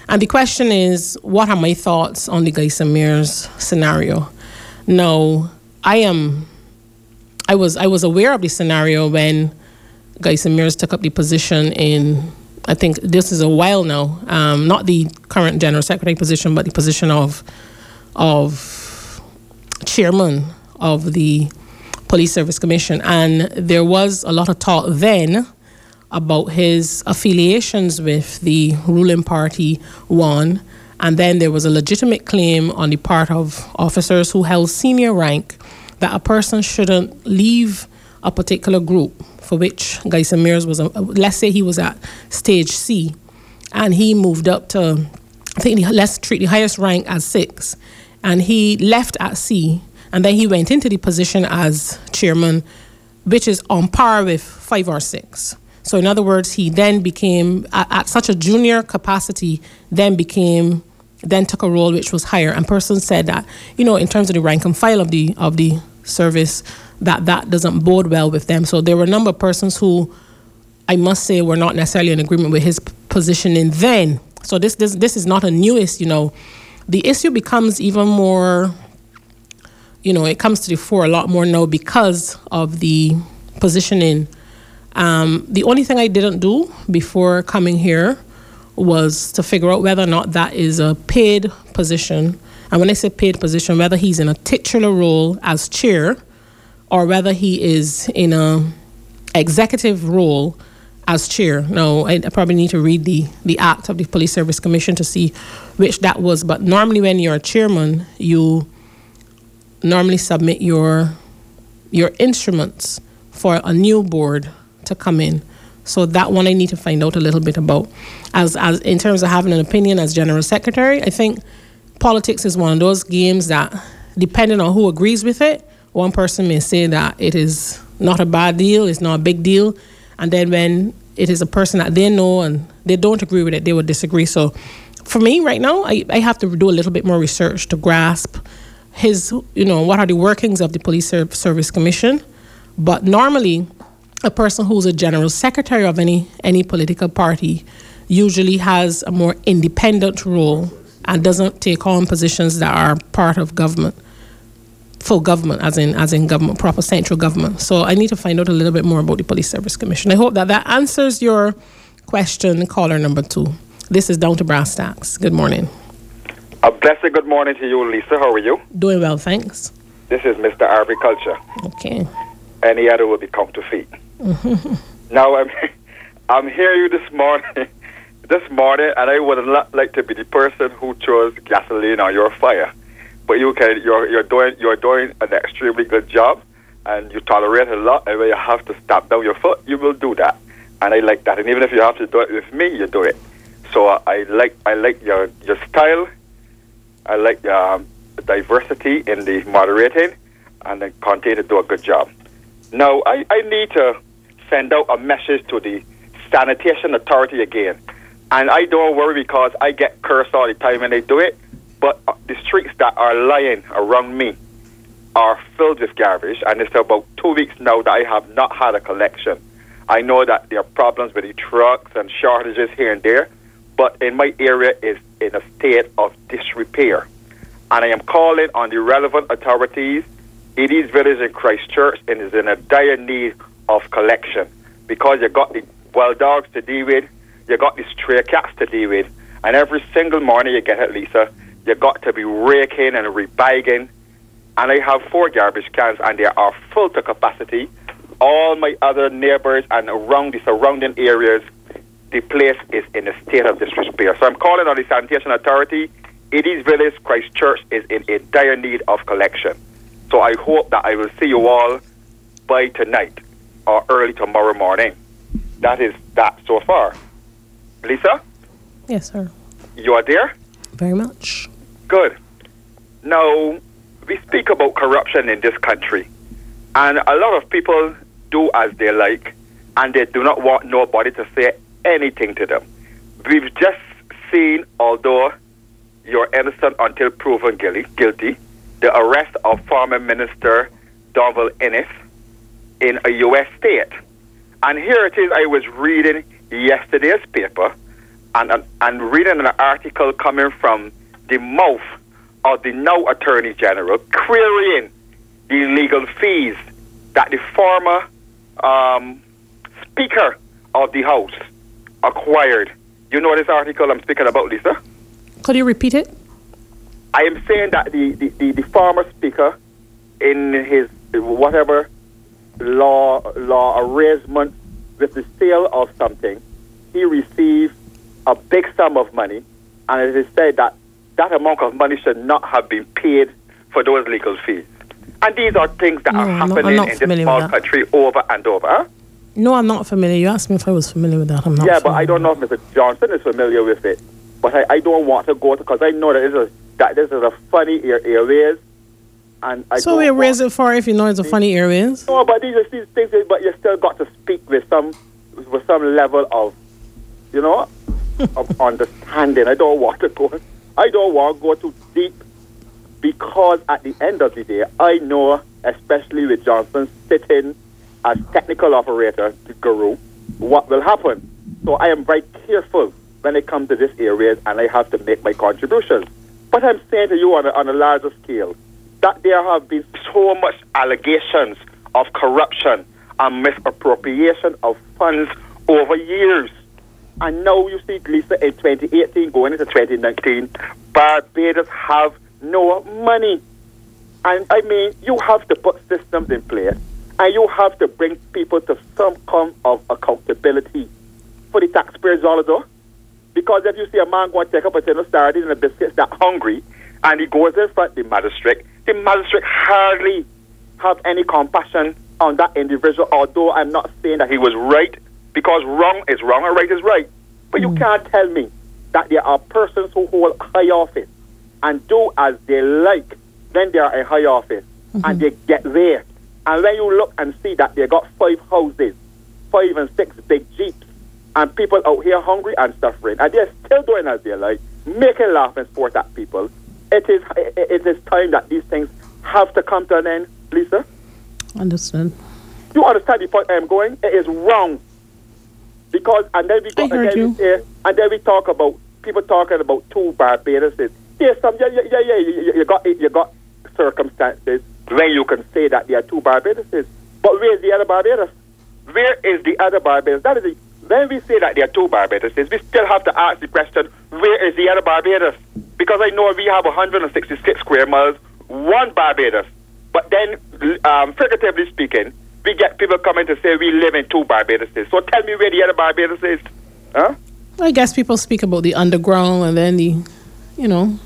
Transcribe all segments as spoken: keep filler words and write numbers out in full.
And the question is, what are my thoughts on the Guyson Mears scenario? Now, I am, I was, I was aware of the scenario when Guyson Mears took up the position in, I think this is a while now, um, not the current General Secretary position, but the position of, of chairman of the Police Service Commission. And there was a lot of talk then about his affiliations with the ruling party, One. And then there was a legitimate claim on the part of officers who held senior rank that a person shouldn't leave a particular group for which Guyson Mears was, a, let's say he was at stage C, and he moved up to, I think, the, let's treat the highest rank as six, and he left at C, and then he went into the position as chairman, which is on par with five or six. So in other words, he then became, at, at such a junior capacity, then became, then took a role which was higher. And person said that, you know, in terms of the rank and file of the of the service, that that doesn't bode well with them. So there were a number of persons who, I must say, were not necessarily in agreement with his p- positioning then. So this, this this is not a new issue, you know. The issue becomes even more, you know, it comes to the fore a lot more now because of the positioning. Um, the only thing I didn't do before coming here was to figure out whether or not that is a paid position. And when I say paid position, whether he's in a titular role as chair or whether he is in a executive role as chair. Now, I, I probably need to read the, the act of the Police Service Commission to see which that was. But normally when you're a chairman, you normally submit your your instruments for a new board to come in. So that one I need to find out a little bit about. As as in terms of having an opinion as General Secretary, I think politics is one of those games that, depending on who agrees with it, one person may say that it is not a bad deal, it's not a big deal, and then when it is a person that they know and they don't agree with it, they would disagree. So for me right now, I, I have to do a little bit more research to grasp his, you know, what are the workings of the Police Service Commission. But normally, a person who's a general secretary of any any political party usually has a more independent role and doesn't take on positions that are part of government, full government, as in as in government, proper central government. So I need to find out a little bit more about the Police Service Commission. I hope that that answers your question, caller number two. This is Down to Brass Tacks. Good morning. A blessed good morning to you, Lisa. How are you? Doing well, thanks. This is Mister Agriculture. Okay. Any other will be counterfeit. Mm-hmm. Now, I'm I'm hearing you this morning, this morning, and I would not like to be the person who chose gasoline on your fire. But you can, you're you're doing you're doing an extremely good job, and you tolerate a lot. And when you have to stamp down your foot, you will do that, and I like that. And even if you have to do it with me, you do it. So uh, I like I like your your style. I like um, the diversity in the moderating, and then continue to do a good job. Now I, I need to send out a message to the Sanitation Authority again, and I don't worry because I get cursed all the time when they do it. But the streets that are lying around me are filled with garbage, and it's about two weeks now that I have not had a collection. I know that there are problems with the trucks and shortages here and there, but in my area is in a state of disrepair. And I am calling on the relevant authorities. It is village in Christchurch and is in a dire need of collection because you got the wild dogs to deal with, you got the stray cats to deal with, and every single morning you get it, Lisa, you got to be raking and rebagging. And I have four garbage cans and they are full to capacity. All my other neighbors and around the surrounding areas, the place is in a state of disrepair. So I'm calling on the Sanitation Authority. It is Village Christchurch is in a dire need of collection. So I hope that I will see you all by tonight or early tomorrow morning. That is that so far. Lisa? Yes, sir. You are there? Very much. Good. Now, we speak about corruption in this country, and a lot of people do as they like, and they do not want nobody to say anything to them. We've just seen, although you're innocent until proven guilty, the arrest of former Minister Donald Ennis in a U S state. And here it is, I was reading yesterday's paper, and, and, and reading an article coming from the mouth of the now Attorney General querying the legal fees that the former um, Speaker of the House acquired. You know this article I'm speaking about, Lisa? Could you repeat it? I am saying that the, the, the, the former Speaker, in his whatever law law arrangement with the sale of something, he received a big sum of money, and it is said that that amount of money should not have been paid for those legal fees. And these are things that no, are I'm happening not, in this small country over and over. Huh? No, I'm not familiar. You asked me if I was familiar with that. I'm not Yeah, familiar. but I don't know if Mister Johnson is familiar with it. But I, I don't want to go to, because I know that this is, that this is a funny air, airways. And I so we raise it for if you know it's a funny airways? No, but these are these things, but you still got to speak with some, with some level of, you know, of understanding. I don't want to go, I don't want to go too deep, because at the end of the day, I know, especially with Johnson sitting as technical operator, the guru, what will happen. So I am very careful when it comes to this area, and I have to make my contributions. But I'm saying to you on a, on a larger scale, that there have been so much allegations of corruption and misappropriation of funds over years. And now you see, Lisa, in twenty eighteen going into twenty nineteen, Barbados have no money. And I mean, you have to put systems in place, and you have to bring people to some kind of accountability for the taxpayers' dollar, though. Because if you see a man go and take up a tin of sardines and a biscuit that hungry, and he goes in front of the magistrate, the magistrate hardly have any compassion on that individual, although I'm not saying that he was right, because wrong is wrong and right is right. But mm. you can't tell me that there are persons who hold high office and do as they like when they are in high office, mm-hmm. and they get there. And when you look and see that they got five houses, five and six big jeeps, and people out here hungry and suffering, and they're still doing as they like, making laugh and sport at people, it is it is time that these things have to come to an end, Lisa. Understood. You understand the point I'm going? It is wrong. Because, and then we go, I heard and, then you. we, say, and then we talk about, people talking about two Barbados. Yes, some, yeah, yeah, yeah, yeah, you, you got you got circumstances when you can say that there are two Barbados. But where is the other Barbados? Where is the other Barbados? That is the, when we say that there are two Barbados, we still have to ask the question, where is the other Barbados? Because I know we have one hundred sixty-six square miles, one Barbados. But then, um, figuratively speaking, we get people coming to say we live in two Barbados. So tell me where the other Barbados is. Huh? I guess people speak about the underground and then the, you know.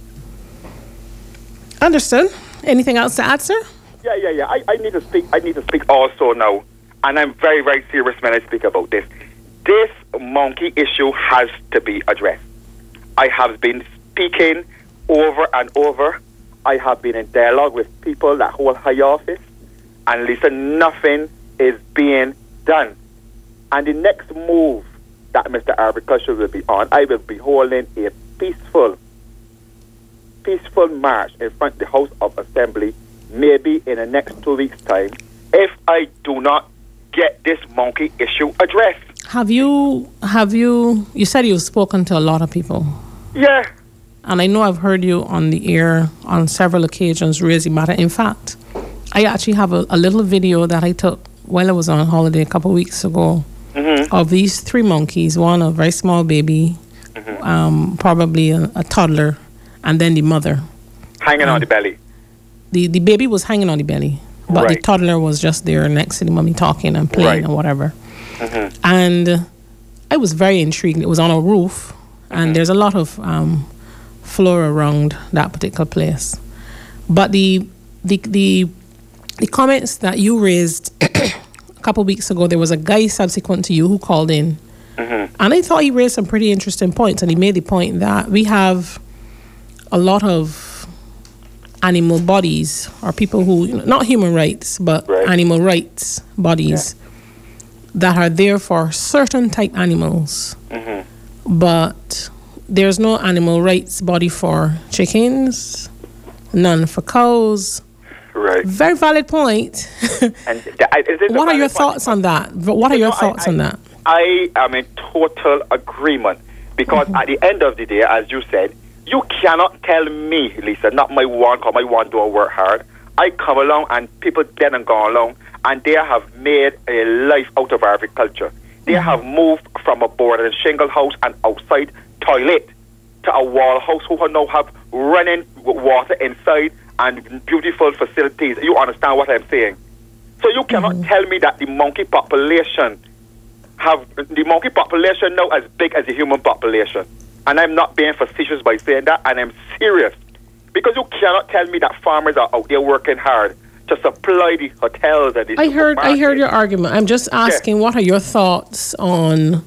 Understood. Anything else to add, sir? Yeah, yeah, yeah. I, I need to speak. I need to speak also now, and I'm very, very serious when I speak about this. This monkey issue has to be addressed. I have been speaking over and over. I have been in dialogue with people that hold high office, and listen, nothing is being done. And the next move that Mister Agriculture will be on, I will be holding a peaceful, peaceful march in front of the House of Assembly, maybe in the next two weeks' time, if I do not get this monkey issue addressed. Have you, have you, you said you've spoken to a lot of people. Yeah. And I know I've heard you on the air on several occasions raising matter. In fact, I actually have a, a little video that I took while I was on holiday a couple of weeks ago, mm-hmm. of these three monkeys, one a very small baby, mm-hmm. um, probably a, a toddler, and then the mother. Hanging um, on the belly. The the baby was hanging on the belly, but right. the toddler was just there next to the mommy talking and playing right. and whatever. Mm-hmm. And I was very intrigued. It was on a roof, and mm-hmm. there's a lot of um, flora around that particular place. But the the the the comments that you raised a couple of weeks ago, there was a guy subsequent to you who called in, mm-hmm. and I thought he raised some pretty interesting points. And he made the point that we have a lot of animal bodies, or people who, you know, not human rights, but right. animal rights bodies, yeah. that are there for certain type animals. Mm-hmm. But there's no animal rights body for chickens, none for cows. Right. Very valid point. And th- what are your thoughts point? on that? What are your no, thoughts I, I, on that? I am in total agreement. Because mm-hmm. at the end of the day, as you said, you cannot tell me, Lisa, not my one, because my one don't work hard. I come along and people then and go along, and they have made a life out of agriculture. They mm-hmm. have moved from a board and shingle house and outside toilet to a wall house who now have running water inside and beautiful facilities. You understand what I'm saying? So you cannot mm-hmm. tell me that the monkey population have the monkey population now as big as the human population. And I'm not being facetious by saying that, and I'm serious. Because you cannot tell me that farmers are out there working hard to supply the hotels and the I heard I heard your argument. I'm just asking, yeah. what are your thoughts on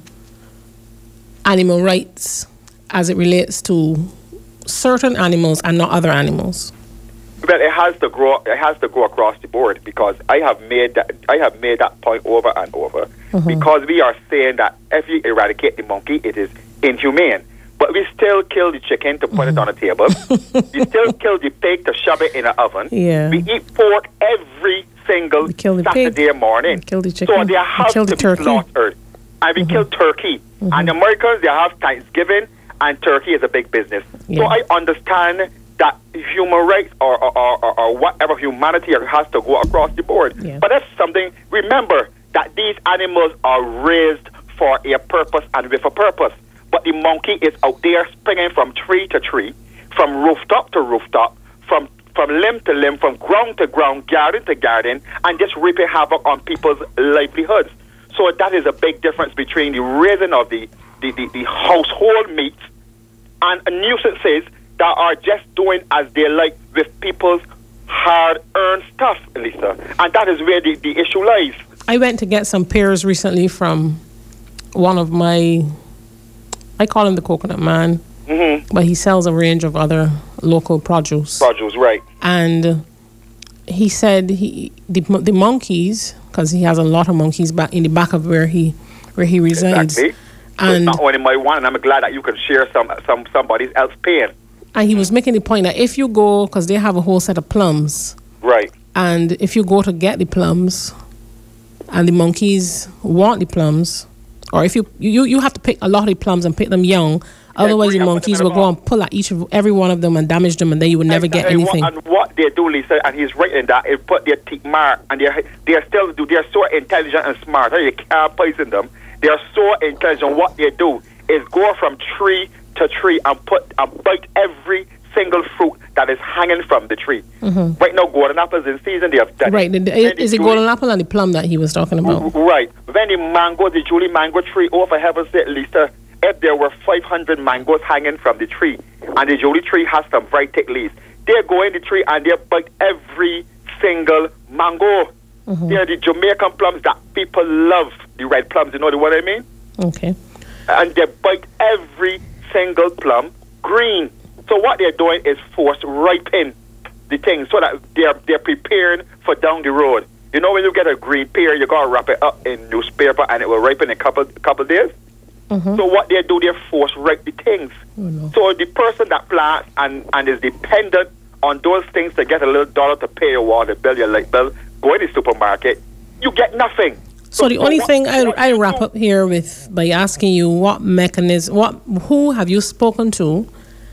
animal rights as it relates to certain animals and not other animals? Well, it has to grow. It has to go across the board, because I have made that. I have made that point over and over. Mm-hmm. Because we are saying that if you eradicate the monkey, it is inhumane. But we still kill the chicken to put mm-hmm. it on a table. We still kill the pig to shove it in an oven. Yeah. We eat pork every single Saturday pig. morning. We kill the chicken. So they have to the be turkey. slaughtered. And we mm-hmm. kill turkey. Mm-hmm. And the Americans, they have Thanksgiving, and turkey is a big business. Yeah. So I understand that human rights or, or, or, or whatever humanity has to go across the board. Yeah. But that's something, remember that these animals are raised for a purpose and with a purpose. But the monkey is out there springing from tree to tree, from rooftop to rooftop, from, from limb to limb, from ground to ground, garden to garden, and just reaping havoc on people's livelihoods. So that is a big difference between the raising of the, the, the, the household meats and nuisances that are just doing as they like with people's hard-earned stuff, Lisa. And that is where the, the issue lies. I went to get some pears recently from one of my, I call him the Coconut Man, mm-hmm. but he sells a range of other local produce. Produce, right. And he said he the, the monkeys, because he has a lot of monkeys back in the back of where he where he resides. Exactly. So and it's not only my one, and I'm glad that you can share some some somebody else's pain. And he was making the point that if you go, because they have a whole set of plums. Right. And if you go to get the plums, and the monkeys want the plums, or if you you, you have to pick a lot of the plums and pick them young, otherwise the monkeys will go and pull at each of every one of them and damage them, and then you would never get anything. And what they do, Lisa, and he's right in that, it put their teeth mark, and they're they're still they're so intelligent and smart. You can't poison them. They are so intelligent. What they do is go from tree to tree and put and bite every single fruit that is hanging from the tree. Mm-hmm. Right now, golden apples in season, they have done right. it. Is, is it golden apple and the plum that he was talking about? Right. When the mango, the Julie mango tree, oh, for heaven's sake, Lisa, if there were five hundred mangoes hanging from the tree, and the Julie tree has some very thick leaves, they go in the tree and they bite every single mango. Mm-hmm. They are the Jamaican plums that people love, the red plums, you know what I mean? Okay. And they bite every single plum green. So what they're doing is force ripen the thing so that they're they're preparing for down the road. You know, when you get a green pear, you gotta wrap it up in newspaper and it will ripen in a couple couple days. Mm-hmm. So what they do, they force ripe the things. Oh, no. So the person that plants and, and is dependent on those things to get a little dollar to pay your water bill, your light bill, go in the supermarket, you get nothing. So, so the only thing I I wrap up here with by asking you what mechanism, what who have you spoken to,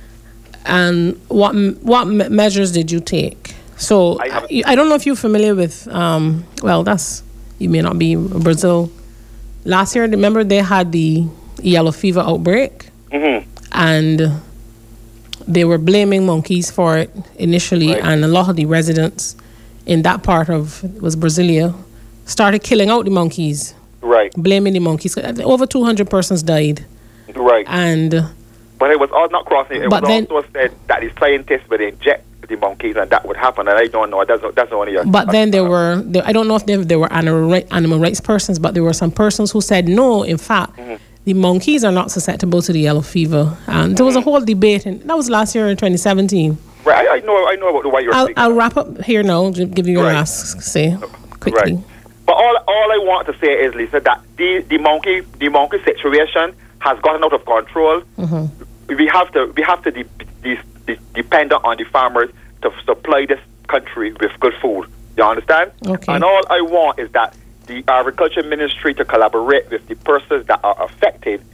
and what what me- measures did you take? So I, I don't know if you're familiar with. Um, well, that's you may not be Brazil. Last year, remember they had the yellow fever outbreak, mm-hmm. and they were blaming monkeys for it initially, right. and a lot of the residents in that part of it was Brasilia started killing out the monkeys. Right. Blaming the monkeys. Over two hundred persons died. Right. And but it was all not crossing. It was then, also said that the scientists would inject the monkeys and that would happen. And I don't know. That's that's only. A, but a, then there were. There, I don't know if there, there were animal, right, animal rights persons, but there were some persons who said no. In fact, mm-hmm. the monkeys are not susceptible to the yellow fever. And mm-hmm. there was a whole debate, and that was last year in twenty seventeen. Right. I, I know. I know about the why you're. I'll, speaking. I'll wrap up here now. Give you your right. last say quickly. Right. But all all I want to say is, Lisa, that the, the monkey the monkey situation has gotten out of control. Mm-hmm. We have to we have to de- de- de- depend on the farmers to supply this country with good food. You understand? Okay. And all I want is that the agriculture ministry to collaborate with the persons that are affected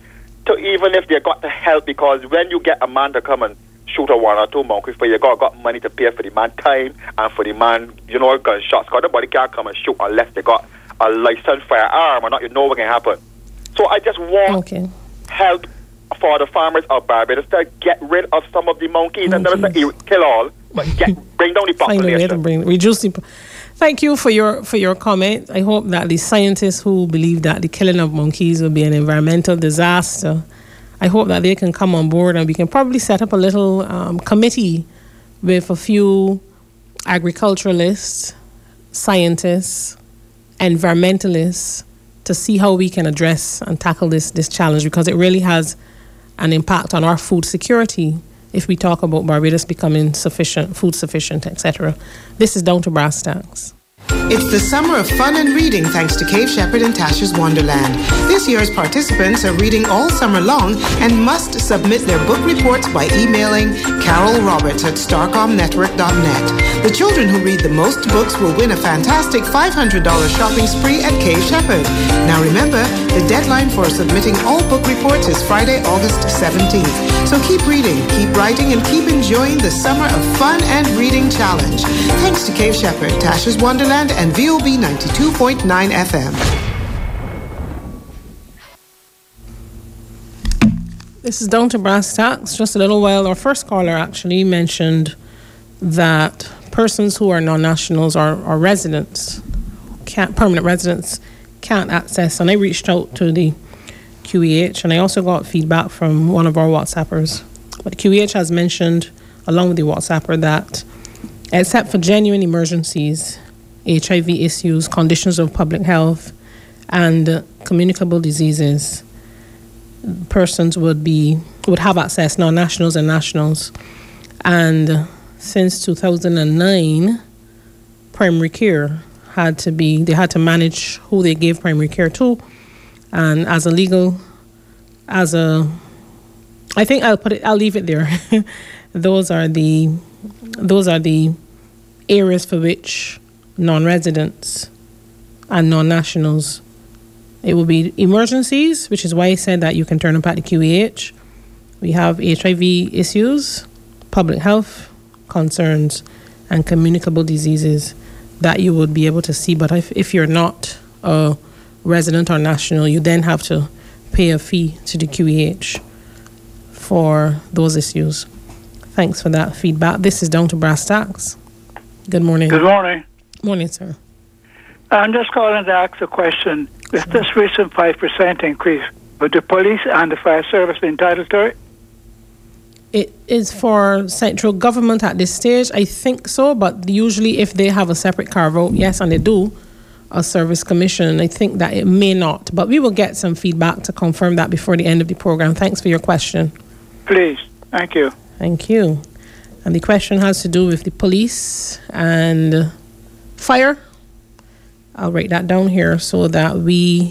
to even if they got the help, because when you get a man to come and shoot a one or two monkeys for you, you got, got money to pay for the man time and for the man, you know, gunshots, because nobody can't come and shoot unless they got a licensed firearm or not, you know what can happen. So I just want okay. help for the farmers of Barbados to get rid of some of the monkeys, monkeys. and never say kill all, but get, bring down the population. Find a way to bring, reduce the... Thank you for your for your comment. I hope that the scientists who believe that the killing of monkeys will be an environmental disaster, I hope that they can come on board, and we can probably set up a little um, committee with a few agriculturalists, scientists, environmentalists to see how we can address and tackle this this challenge, because it really has an impact on our food security if we talk about Barbados becoming sufficient, food sufficient, et cetera. This is Down to Brass Tacks. It's the summer of fun and reading thanks to Cave Shepherd and Tasha's Wonderland. This year's participants are reading all summer long and must submit their book reports by emailing Carol Roberts at starcom network dot net. The children who read the most books will win a fantastic five hundred dollars shopping spree at Cave Shepherd. Now remember, the deadline for submitting all book reports is Friday, August seventeenth. So keep reading, keep writing, and keep enjoying the summer of fun and reading challenge. Thanks to Cave Shepherd, Tasha's Wonderland, and V O B ninety-two point nine F M. This is Down to Brass Tacks. Just a little while, our first caller actually mentioned that persons who are non-nationals or, or residents, can't, permanent residents, can't access. And I reached out to the Q E H, and I also got feedback from one of our WhatsAppers. But the Q E H has mentioned, along with the WhatsApper, that except for genuine emergencies, H I V issues, conditions of public health, and uh, communicable diseases, persons would be would have access, non-nationals and nationals. And uh, since two thousand nine, primary care had to be, they had to manage who they gave primary care to. And as a legal, as a, I think I'll put it, I'll leave it there. those are the, those are the areas for which non-residents and non-nationals, it will be emergencies, which is why I said that you can turn up at the Q E H. We have H I V issues, public health concerns, and communicable diseases that you would be able to see. But if, if you're not a resident or national, you then have to pay a fee to the Q E H for those issues. Thanks for that feedback. This is Down to Brass Tacks. Good morning. Good morning. Morning, sir. I'm just calling to ask a question. With this recent five percent increase, would the police and the fire service be entitled to it? It is for central government at this stage. I think so, but usually if they have a separate carve-out, yes, and they do, a service commission, I think that it may not. But we will get some feedback to confirm that before the end of the program. Thanks for your question. Please. Thank you. Thank you. And the question has to do with the police and fire. I'll write that down here so that we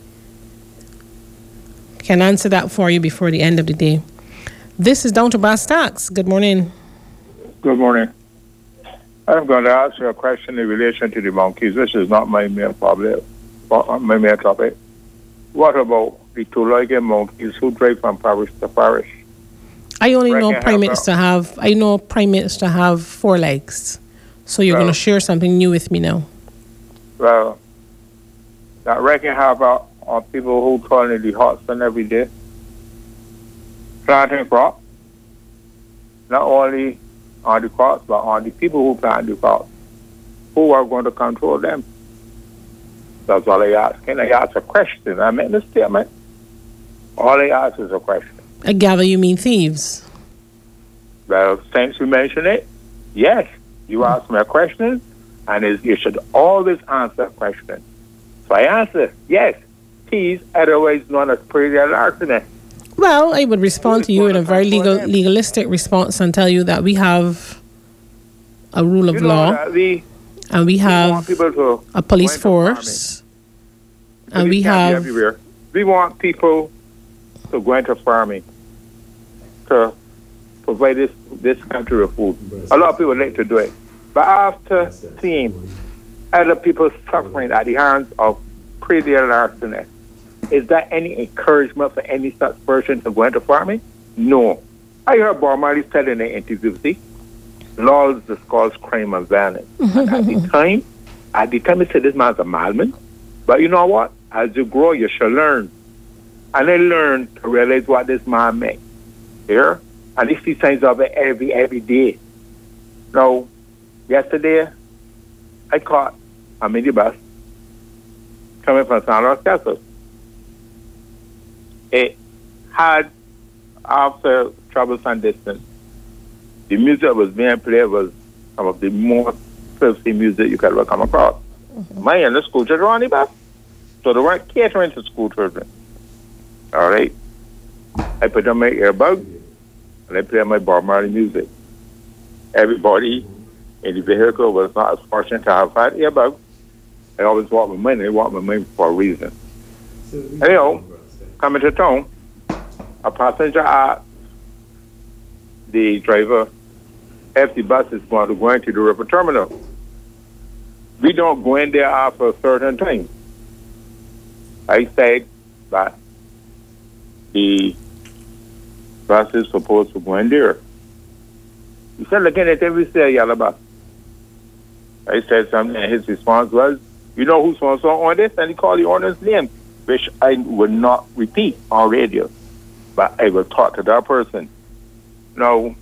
can answer that for you before the end of the day. This is Down to Brass Tacks. Good morning. Good morning. I'm going to ask you a question in relation to the monkeys. This is not my main problem, my main topic. What about the two-legged monkeys who drive from parish to parish? I only know primates to have, I know primates to have four legs. So you're well, going to share something new with me now. Well, I reckon have uh, uh, people who toil in the husband every day, planting crop, not only on the crops, but on the people who plant the crops, who are going to control them. That's all I ask. Can I ask a question? I make a statement. All I ask is a question. I gather you mean thieves. Well, since you mentioned it, yes. You asked me a question, and you should always answer a question. So I answer, yes, thieves, otherwise known as predial larceny. Well, I would respond to you in a very legal, legalistic response and tell you that we have a rule of you know law, we, and we have we to a police force, and we have... Everywhere. We want people to go into farming, to provide this, this country with food. A lot of people like to do it. But after seeing other people suffering at the hands of predial larceny, Is that any encouragement for any such person to go into farming? No. I heard Bob Marley said in an interview, see, laws discuss crime and violence. And at the time, at the time, he said this man's a madman. But you know what? As you grow, you shall learn. And I learned to realize what this man meant. Here, and I see signs of it every every day. Now, yesterday, I caught a minibus coming from San Roque Castle. It had, after troublesome distance, the music that was being played was some of the most filthy music you could ever come across. Mm-hmm. My and the school children on the bus, so they weren't catering to school children. All right. I put on my earbud and I play my Bob Marley music. Everybody in the vehicle was not as fortunate to have had earbuds. I always want my money. I want my money for a reason. Anyhow, coming to town, a passenger asked the driver if the bus is going to go into the river terminal. We don't go in there after a certain time. I said that the bus is supposed to go in there. He said, look at it every day, yellow bus. I said something, and his response was, you know who's so on this? And he called the owner's name, which I would not repeat on radio, but I will talk to that person. Now,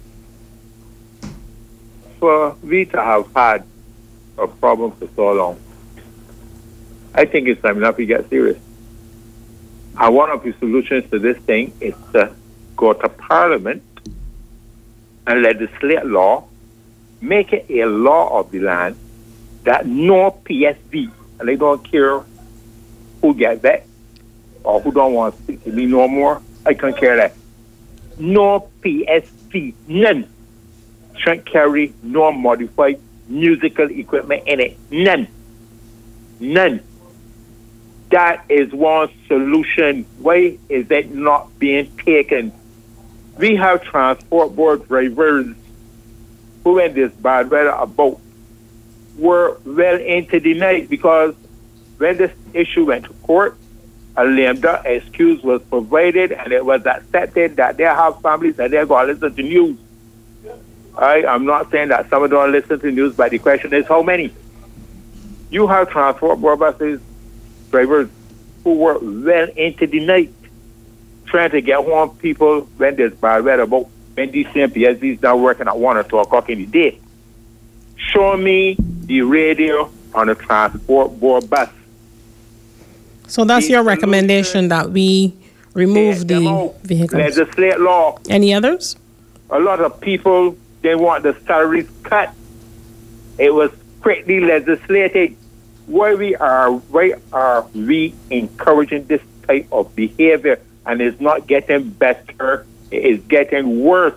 for we to have had a problem for so long, I think it's time enough we get serious. And one of the solutions to this thing is to go to Parliament and legislate law, make it a law of the land that no P S V, and they don't care who gets that or who don't want to speak to me no more, I can't care that. No P S V, none, shouldn't carry no modified musical equipment in it. None. None. That is one solution. Why is it not being taken? We have transport board drivers who, in this bad weather about, were well into the night because when this issue went to court, a lambda excuse was provided and it was accepted that they have families and they're going to listen to news. I am not saying that some don't listen to news, but the question is how many? You have transport board buses, drivers who were well into the night trying to get home people when there's bad weather, about when these same P S Vs now working at one or two o'clock in the day. Show me the radio on a transport board bus. So that's the your recommendation that we remove the vehicles. Legislate law. Any others? A lot of people, they want the salaries cut. It was quickly legislated. Why we are, why are we encouraging this type of behavior? And it's not getting better, it is getting worse.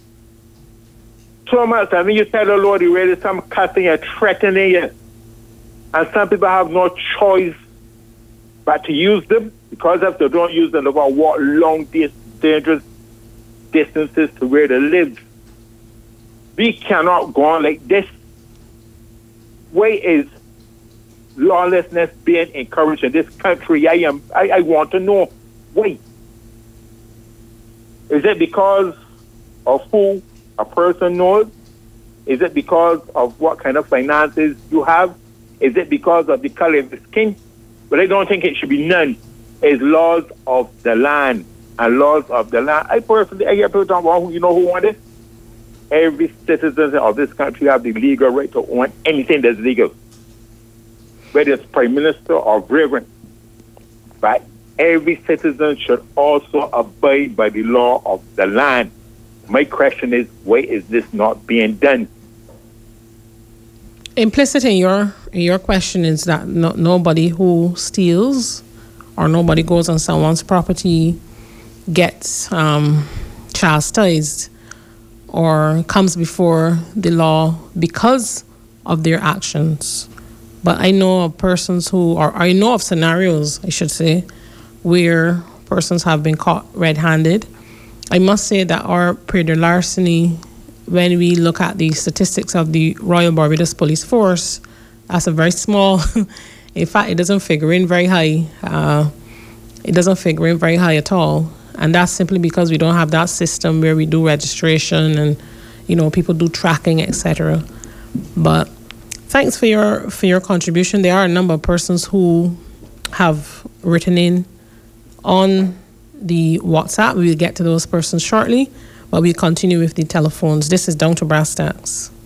So much, I mean, you tell the Lord, you really some cussing and threatening you. And some people have no choice but to use them, because if they don't use them, they will walk long, dangerous distances to where they live. We cannot go on like this. Why is lawlessness being encouraged in this country? I am. I, I want to know why. Is it because of who a person knows? Is it because of what kind of finances you have? Is it because of the color of the skin? But I don't think it should be none. It's laws of the land and laws of the land. I personally, I hear people talking about who, you know who want it? Every citizen of this country have the legal right to own anything that's legal, whether it's prime minister or reverend. But every citizen should also abide by the law of the land. My question is, why is this not being done? Implicit in your in your question is that no, nobody who steals or nobody goes on someone's property gets um, chastised or comes before the law because of their actions. But I know of persons who, or I know of scenarios, I should say, where persons have been caught red-handed. I must say that our period of larceny, when we look at the statistics of the Royal Barbados Police Force, that's a very small, in fact, it doesn't figure in very high. Uh, it doesn't figure in very high at all. And that's simply because we don't have that system where we do registration and, you know, people do tracking, et cetera. But thanks for your for your contribution. There are a number of persons who have written in on the WhatsApp. We'll get to those persons shortly, but we'll continue with the telephones. This is Down to Brass Tacks.